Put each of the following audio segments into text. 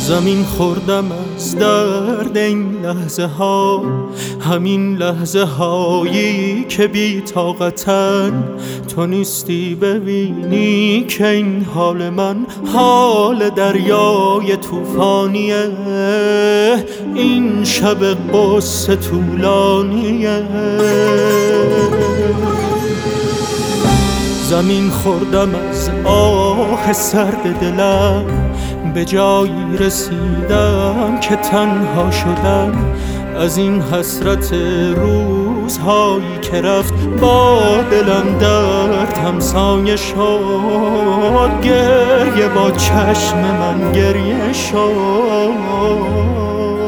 زمین خوردم از درد این لحظه ها، همین لحظه هایی که بی طاقتن تو نیستی ببینی که این حال من حال دریای طوفانیه، این شب قصه طولانیه. زمین خوردم از آه سرد دلم، به جایی رسیدم که تنها شدم از این حسرت روزهایی که رفت با دلم درد همسایه شد، گریه با چشم من گریه شد.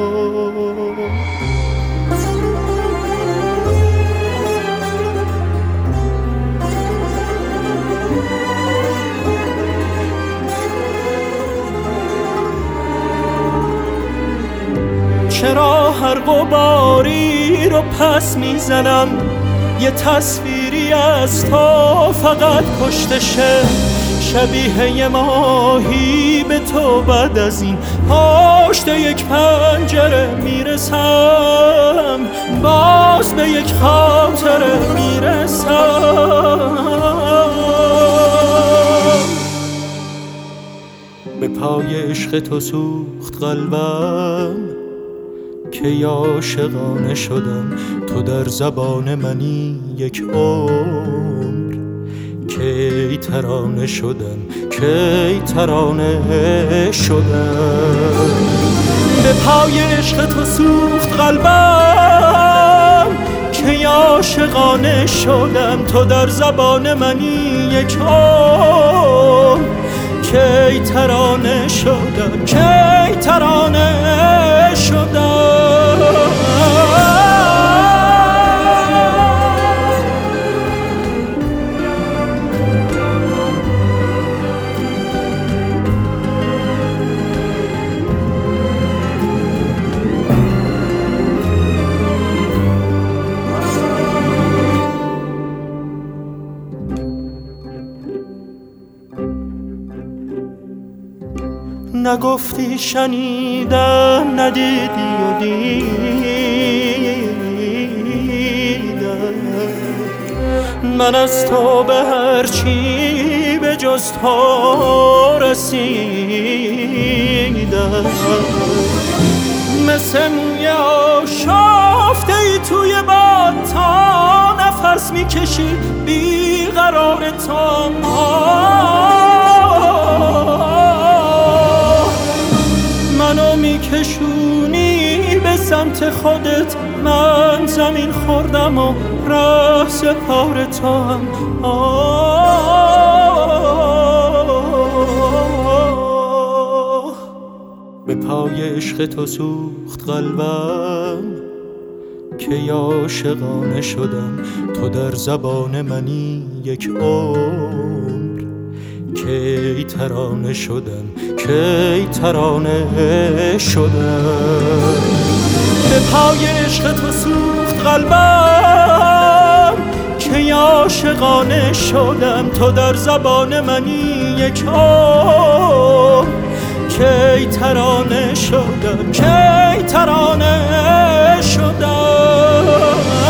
چرا هر غباری رو پس میزنم، یه تصویری از تو فقط کشته شه، شبیه یه ماهی به تو بعد از این پشت یک پنجره میرسم، باز به یک خاطره میرسم. به پای عشق تو سوخت قلبم که عاشقانه شدم، تو در زبان منی یک عمر کی ترانه شدم، کی ترانه شدم. به پای عشق تو سوخت قلبم که عاشقانه شدم، تو در زبان منی یک عمر کی ترانه شدم، کی ترانه شدم. نگفتی شنیدم، ندیدی و دیدم، من از تو به هر چی به جز تو رسیدم، مثل موی آشفته ای توی باد تا نفس میکشی بیقرار تو. منو میکشونی به سمت خودت، من زمین خوردم و راه سپار تو هم. به پای عشق تو سوخت قلبم که عاشقانه شدم، تو در زبان منی یک عمر کی ترانه شدم، کی ترانه شدم. به پای عشق تو سوخت قلبم که عاشقانه شدم، تو در زبان منی یک عمر کی ترانه شدم، کی ترانه شدم.